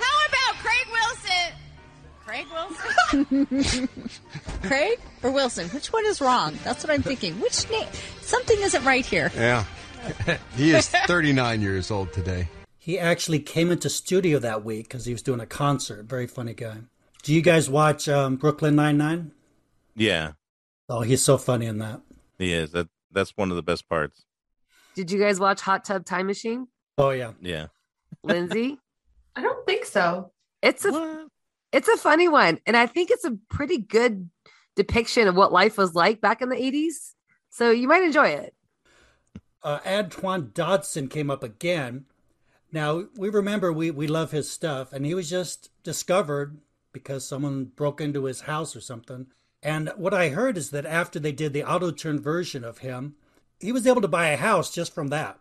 How about Craig Wilson? Craig Wilson? Craig or Wilson? Which one is wrong? That's what I'm thinking. Which name? Something isn't right here. Yeah. He is 39 years old today. He actually came into studio that week because he was doing a concert. Very funny guy. Do you guys watch Brooklyn Nine-Nine? Yeah, Oh, he's so funny in that. he is. That's one of the best parts. Did you guys watch Hot Tub Time Machine? Oh, yeah. Yeah. Lindsay? I don't think so. It's a funny one, and I think it's a pretty good depiction of what life was like back in the 80s. So you might enjoy it. Antoine Dodson came up again. Now, we remember we love his stuff, and he was just discovered because someone broke into his house or something. And what I heard is that after they did the auto-tune version of him, he was able to buy a house just from that.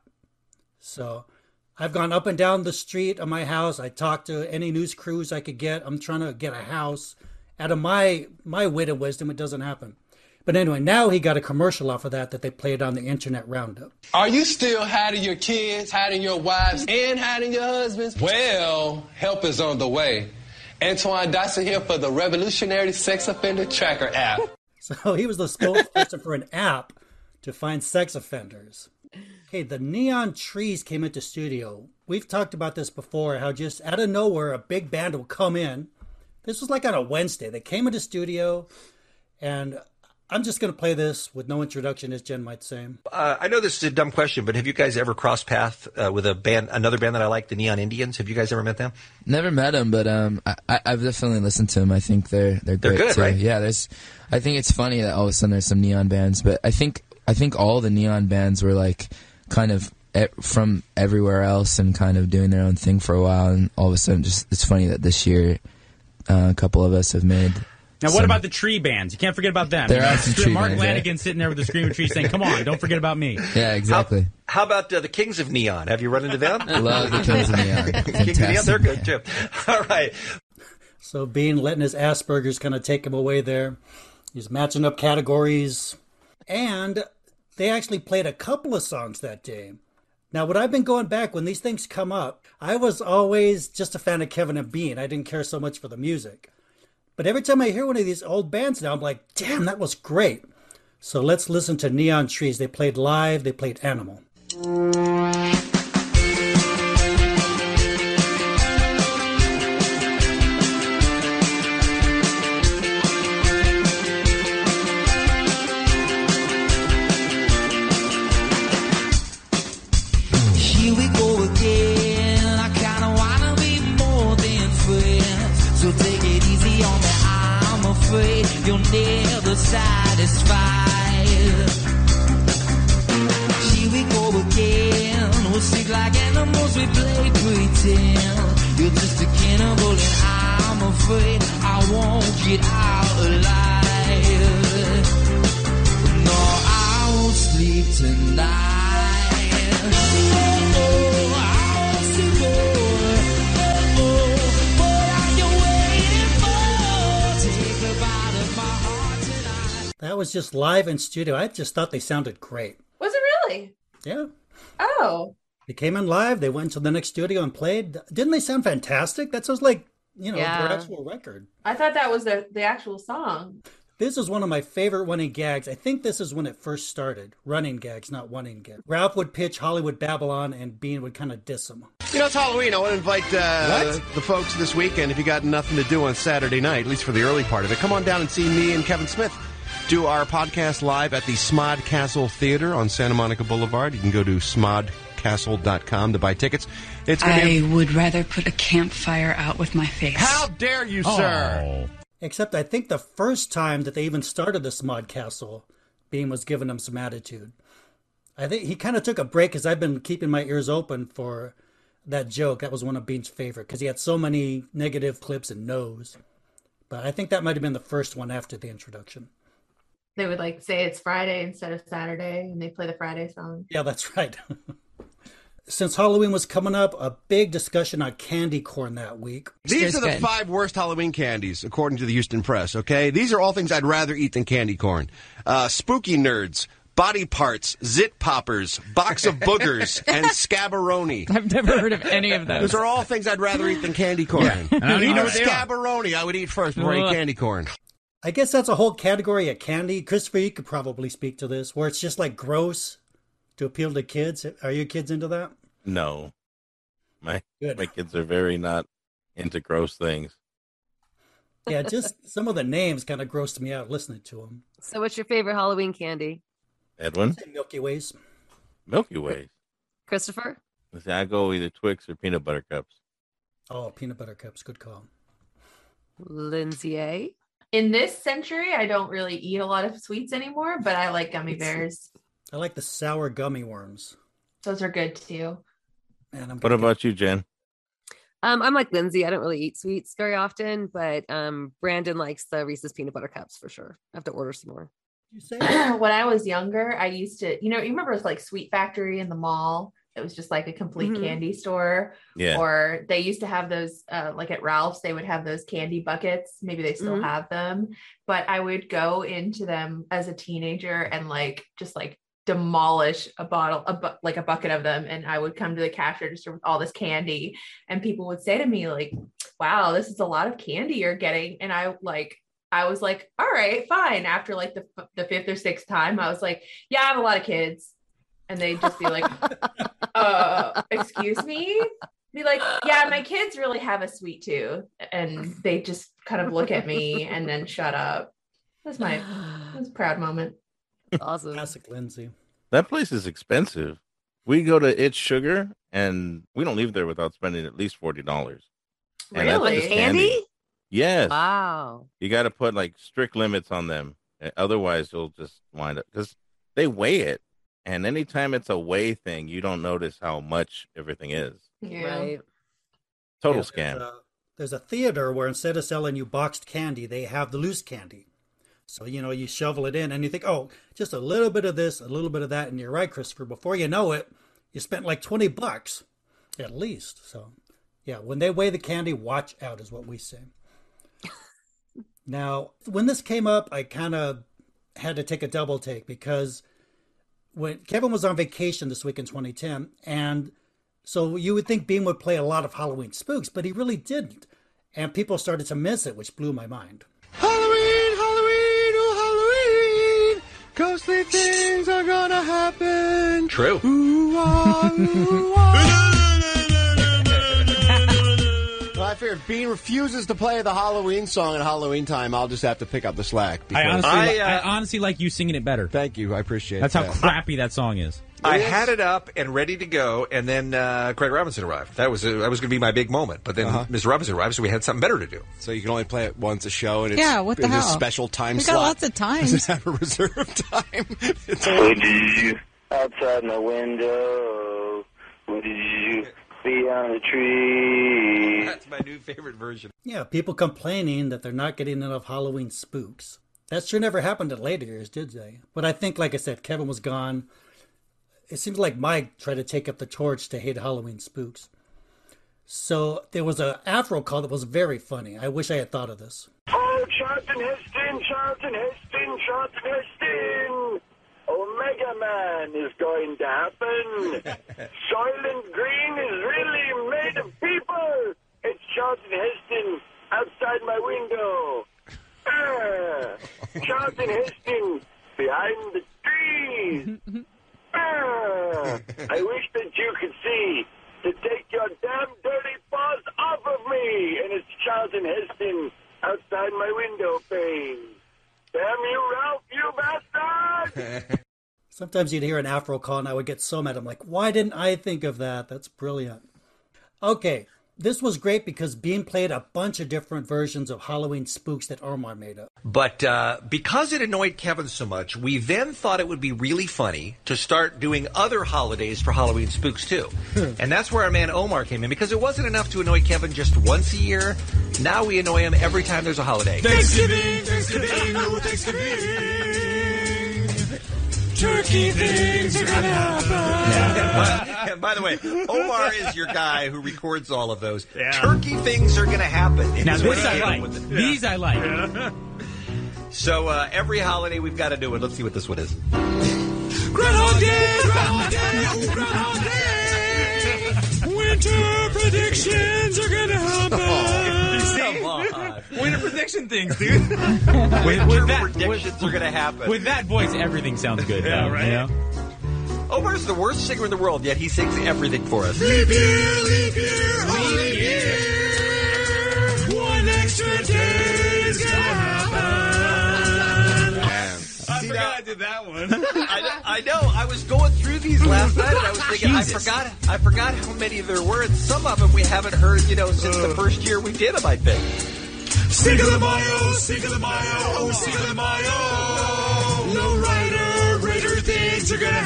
So I've gone up and down the street of my house. I talked to any news crews I could get. I'm trying to get a house. Out of my wit and wisdom, it doesn't happen. But anyway, now he got a commercial off of that they played on the Internet Roundup. Are you still hiding your kids, hiding your wives, and hiding your husbands? Well, help is on the way. Antoine Dodson here for the Revolutionary Sex Offender Tracker app. So he was the spokesperson for an app to find sex offenders. Okay, the Neon Trees came into studio. We've talked about this before, how just out of nowhere, a big band will come in. This was like on a Wednesday. They came into studio, and I'm just going to play this with no introduction, as Jen might say. I know this is a dumb question, but have you guys ever crossed paths with another band that I like, the Neon Indians? Have you guys ever met them? Never met them, but I've definitely listened to them. I think they're great good, too. right? Yeah, I think it's funny that all of a sudden there's some neon bands, but I think all the neon bands were like kind of from everywhere else and kind of doing their own thing for a while, and all of a sudden it's funny that this year a couple of us have made. Now, what about the tree bands? You can't forget about them. There are some tree Mark bands, Lanigan sitting there with the screaming tree saying, "Come on, don't forget about me." Yeah, exactly. How about the Kings of Neon? Have you run into them? I love the Kings of Neon. Kings of Neon, they're good too. All right. So Bean letting his Asperger's kind of take him away there. He's matching up categories. And they actually played a couple of songs that day. Now, what I've been going back, when these things come up, I was always just a fan of Kevin and Bean. I didn't care so much for the music. But every time I hear one of these old bands now, I'm like, damn, that was great. So let's listen to Neon Trees. They played live. They played Animal. Here we go again. I kinda wanna be more than friends. So take it easy on me. I'm afraid you're never satisfied. Here we go again. We'll sleep like animals. We play pretend. You're just a cannibal, and I'm afraid I won't get out alive. No, I won't sleep tonight. That was just live in studio. I just thought they sounded great. Was it really? Yeah. Oh, They came in live. They went to the next studio and played. Didn't they sound fantastic? That sounds like, their actual record. I thought that was the actual song. This is one of my favorite running gags. I think this is when it first started. Running gags, not running gags. Ralph would pitch Hollywood Babylon, and Bean would kind of diss him. You know, it's Halloween. I want to invite the folks this weekend, if you got nothing to do on Saturday night, at least for the early part of it, come on down and see me and Kevin Smith do our podcast live at the Smod Castle Theater on Santa Monica Boulevard. You can go to smodcastle.com to buy tickets. It's gonna I would rather put a campfire out with my face. How dare you, sir? Except I think the first time that they even started the Smod Castle, Bean was giving him some attitude. I think he kind of took a break because I've been keeping my ears open for that joke. That was one of Bean's favorite because he had so many negative clips and no's. But I think that might have been the first one after the introduction. They would say it's Friday instead of Saturday, and they play the Friday song. Yeah, that's right. Since Halloween was coming up, a big discussion on candy corn that week. These are the 5 worst Halloween candies, according to the Houston Press, okay? These are all things I'd rather eat than candy corn. Spooky Nerds, Body Parts, Zit Poppers, Box of Boogers, and Scabberoni. I've never heard of any of those. Those are all things I'd rather eat than candy corn. Yeah. I don't even know what they are. Scabberoni I would eat first before I eat candy corn. I guess that's a whole category of candy. Christopher, you could probably speak to this, where it's just gross to appeal to kids. Are your kids into that? No. My kids are very not into gross things. Yeah, just some of the names kind of grossed me out listening to them. So what's your favorite Halloween candy? Edwin? Milky Ways. Milky Ways. Christopher? I go either Twix or peanut butter cups. Oh, peanut butter cups. Good call. Lindsay? In this century, I don't really eat a lot of sweets anymore, but I like gummy bears. I like the sour gummy worms. Those are good too. Man, what about you, Jen? I'm like Lindsay. I don't really eat sweets very often, but Brandon likes the Reese's peanut butter cups for sure. I have to order some more. When I was younger, I used to, you remember it was Sweet Factory in the mall? It was just a complete candy store. Yeah. Or they used to have those, at Ralph's, they would have those candy buckets. Maybe they still have them, but I would go into them as a teenager and just demolish a bottle, a bucket of them. And I would come to the cash register with all this candy, and people would say to me wow, this is a lot of candy you're getting. And I was like, all right, fine. After the 5th or 6th time, I was like, yeah, I have a lot of kids. And they'd just be like, excuse me? Be like, yeah, my kids really have a sweet tooth. And they just kind of look at me and then shut up. That's a proud moment. Awesome. Classic Lindsay. That place is expensive. We go to It's Sugar, and we don't leave there without spending at least $40. And Really? that's just Candy? Yes. Wow. You got to put strict limits on them. Otherwise, you'll just wind up, because they weigh it. And anytime it's a weigh thing, you don't notice how much everything is. Yeah. Right. Total scam. There's a theater where instead of selling you boxed candy, they have the loose candy. So, you shovel it in and you think, oh, just a little bit of this, a little bit of that. And you're right, Christopher. Before you know it, you spent $20 at least. So, yeah, when they weigh the candy, watch out is what we say. Now, when this came up, I kind of had to take a double take because when Kevin was on vacation this week in 2010, and so you would think Bean would play a lot of Halloween spooks, but he really didn't. And people started to miss it, which blew my mind. Halloween, Halloween, oh Halloween, ghostly things are gonna happen. True. Ooh, ah, ooh, ah. Well, I figured if Bean refuses to play the Halloween song at Halloween time, I'll just have to pick up the slack. I honestly like you singing it better. Thank you. I appreciate That's that. how crappy that song is. I had it up and ready to go, and then Craig Robinson arrived. That was going to be my big moment. But then Mr. Robinson arrived, so we had something better to do. So you can only play it once a show, and it's what the in a hell? special time We slot. got lots of time. Does it have a reserved time? It's What did you outside my window? What did you beyond the tree? That's my new favorite version. Yeah, people complaining that they're not getting enough Halloween spooks. That sure never happened in later years, did they? But I think, like I said, Kevin was gone. It seems like Mike tried to take up the torch to hate Halloween spooks. So there was an Afro call that was very funny. I wish I had thought of this. Oh, Charlton Heston, Charlton Heston, Charlton Heston. Oh, Mega Man is going to happen. Soylent Green is really made of people. It's Charlton Heston outside my window. Charlton Heston behind the trees. I wish that you could see to take your damn dirty paws off of me. And it's Charlton Heston outside my window pane. Damn you, Ralph, you bastard! Sometimes you'd hear an Afro call and I would get so mad. I'm like, why didn't I think of that? That's brilliant. Okay, this was great because Bean played a bunch of different versions of Halloween spooks that Omar made up. But because it annoyed Kevin so much, we then thought it would be really funny to start doing other holidays for Halloween spooks too. And that's where our man Omar came in, because it wasn't enough to annoy Kevin just once a year. Now we annoy him every time there's a holiday. Thanksgiving, oh Thanksgiving. Turkey things are gonna happen. And by the way, Omar is your guy who records all of those. Yeah. Turkey things are gonna happen. Now this I like. These I like. Yeah. So every holiday we've got to do it. Let's see what this one is. Groundhog Day, Groundhog Day, oh Groundhog Day. Winter predictions are gonna happen. Come on. Winter prediction things, dude. Winter predictions are gonna happen. With that voice, everything sounds good. Yeah, though, right. You know? Omar's the worst singer in the world, yet he sings everything for us. Leap year, oh leap year. One extra day is gonna happen. I forgot I did that one. I know. I was going through these last night, and I was thinking, Jesus. I forgot how many there were, and some of them we haven't heard, since the first year we did them, I think. Cinco de Mayo, Cinco de Mayo, oh Cinco de Mayo. Low rider, Raider things are gonna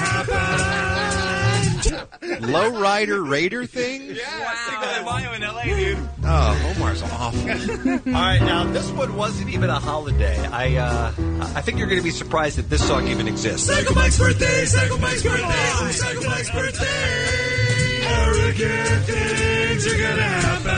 happen. Low rider Raider things? Yeah, Cinco de Mayo in LA, dude. Oh, Omar's awful. All right, now this one wasn't even a holiday. I think you're going to be surprised that this song even exists. Psycho Mike's birthday, Psycho Mike's birthday, Psycho Mike's birthday. Arrogant things are gonna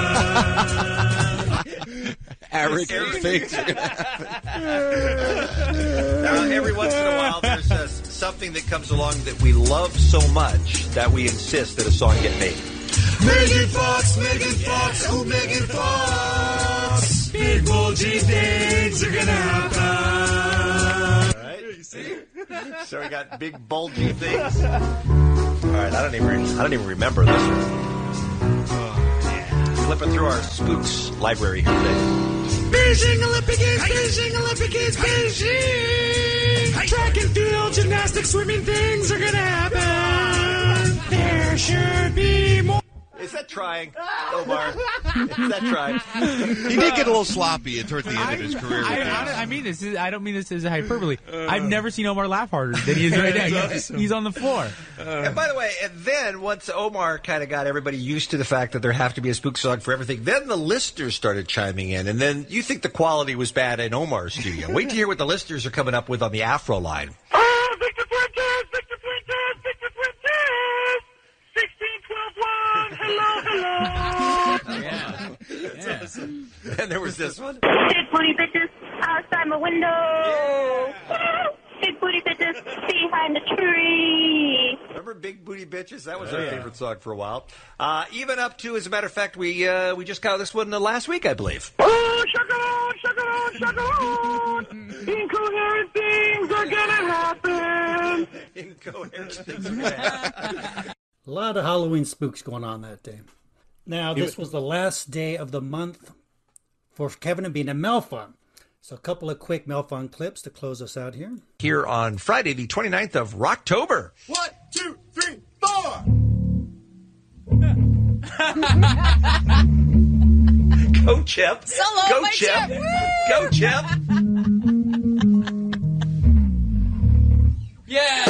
happen. Arrogant things are gonna happen. Now, every once in a while, there's something that comes along that we love so much that we insist that a song get made. Megan Fox, oh Megan Fox. Big bulgy things are gonna happen. All right, you see? So we got big bulgy things. All right, I don't even remember this one. Flipping through our spooks library here today. Beijing Olympic Games, Beijing Olympic Games, Beijing. Track and field, gymnastics, swimming things are gonna happen. There should be more. Is that trying, Omar? Is that trying? He did get a little sloppy towards the end of his career. I don't mean this as a hyperbole. I've never seen Omar laugh harder than he is right now. He's on the floor. And by the way, and then once Omar kind of got everybody used to the fact that there have to be a spook song for everything, then the listeners started chiming in. And then you think the quality was bad in Omar's studio. Wait to hear what the listeners are coming up with on the Afro line. Oh, Victor Fuentes, Victor Fuentes, Victor Fuentes. 16-12-1, hello. Yeah. That's awesome. And there was this one. Big booty bitches outside my window. Big booty bitches behind the tree. Remember Big Booty Bitches? That was our favorite song for a while. Even up to, as a matter of fact, we just got this one last week, I believe. Oh, shakalon, shakalon, shakalon. Incoherent things are gonna happen. Incoherent things are gonna happen. A lot of Halloween spooks going on that day. Now, this was the last day of the month for Kevin and Bean and Melfun. So a couple of quick Melfun clips to close us out here. Here on Friday, the 29th of Rocktober. 1, 2, 3, 4. Go, Chip. Solo Go, by Chip. Chip. Go, Chip. Yeah.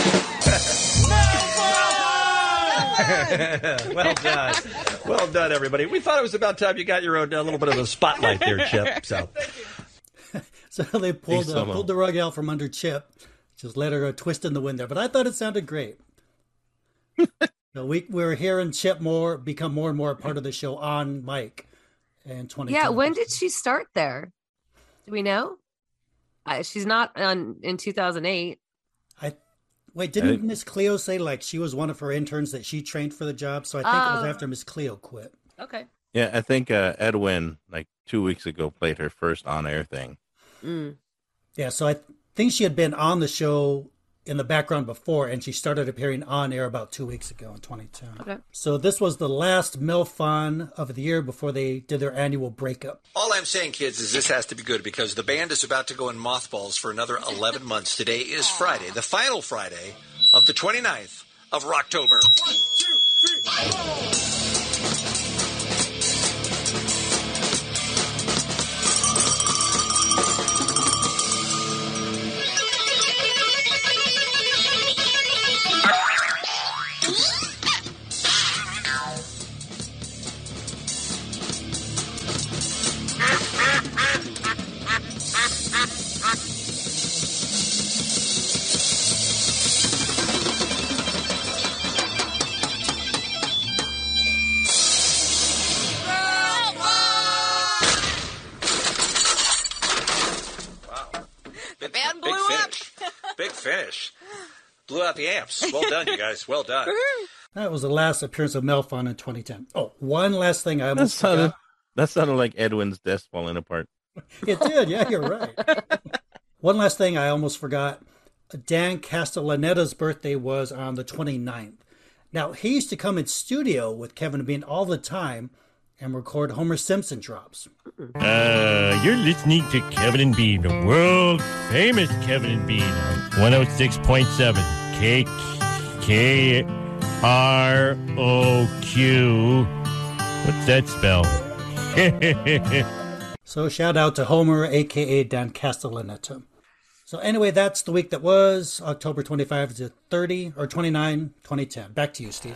Well done. Well done, everybody. We thought it was about time you got your own little bit of a spotlight there, Chip. So they pulled the rug out from under Chip, just let her go twist in the wind there. But I thought it sounded great. So we're hearing Chip become more and more a part of the show on mic in 2020. Yeah, when did she start there? Do we know? She's not in 2008. Wait, didn't Miss Cleo say like she was one of her interns that she trained for the job? So I think it was after Miss Cleo quit. Okay. Yeah, I think Edwin, like 2 weeks ago, played her first on-air thing. Yeah, so I think she had been on the show in the background before, and she started appearing on air about 2 weeks ago in 2010. Okay. So this was the last MILFon of the year before they did their annual breakup. All I'm saying, kids, is this has to be good because the band is about to go in mothballs for another 11 months. Today is Friday, the final Friday of the 29th of Rocktober. 1, 2, 3, Big finish. Blew out the amps. Well done, you guys. Well done. That was the last appearance of MILFon in 2010. Oh, one last thing I almost forgot. That sounded like Edwin's desk falling apart. It did. Yeah, you're right. One last thing I almost forgot. Dan Castellaneta's birthday was on the 29th. Now, he used to come in studio with Kevin Bean all the time and record Homer Simpson drops. You're listening to Kevin and Bean, the world famous Kevin and Bean on 106.7 KROQ. What's that spell? So shout out to Homer, a.k.a. Dan Castellaneta. So anyway, that's the week that was, October 25 to 30, or 29, 2010. Back to you, Steve.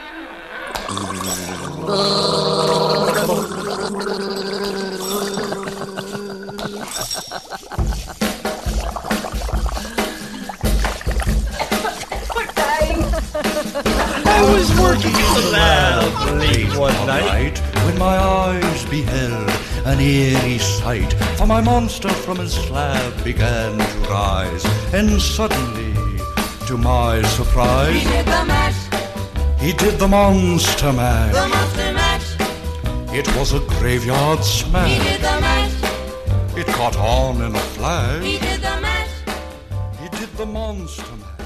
I was working in the lab late one night when my eyes beheld an eerie sight. For my monster from his slab began to rise, and suddenly, to my surprise, He did the mash. He did the monster mash. The monster mash. It was a graveyard smash. He did the mash. It caught on in a flash. He did the mash. He did the monster mash.